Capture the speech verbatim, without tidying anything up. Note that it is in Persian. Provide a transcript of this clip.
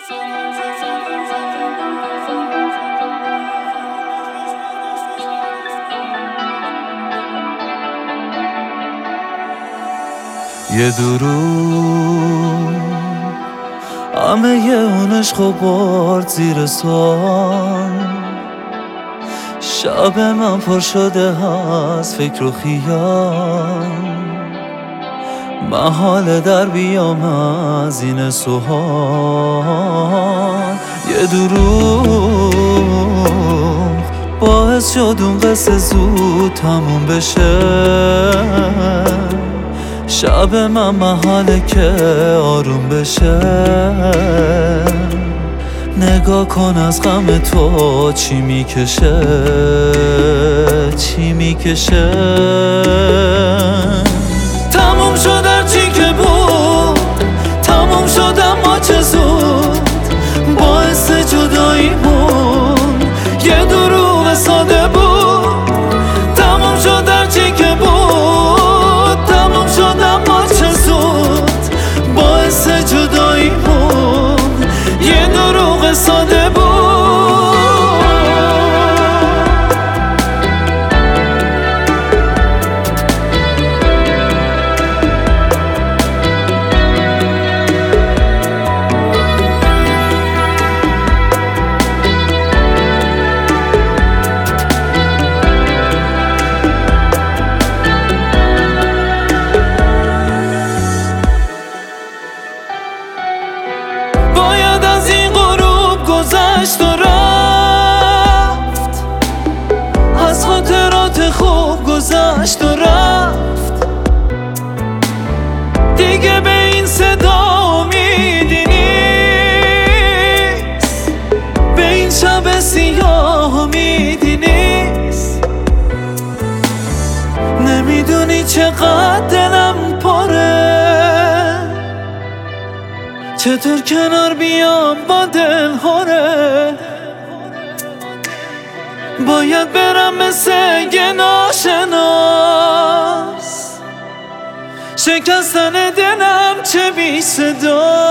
یه دروغ همه یه اون عشق برد زیر سوال. شب من پر شده از فکر و خیال، محاله در بیام از این سوال. یه دروغ باعث شد اون قصه زود تموم بشه. شب من محاله که آروم بشه. نگاه کن از غم تو چی میکشه، چی میکشه. تموم شد هرچی که بود، تموم شد اما چه زود. باعث جداییمون یه دروغ ساده بود. تموم شد هرچی که بود، تموم شد اما چه زود. باعث جداییمون یه دروغ ساده بود. باید از این غروب گذشت و رفت، از خاطرات خوب گذشت و رفت. دیگه به این صدا امیدی نیست، به این شب سیاه امیدی نیست. نمیدونی چقدر دلم پره، چطور کنار بیام با دل هره. باید برم مثل یه ناشناس، شکستن دلم چه بی صدا.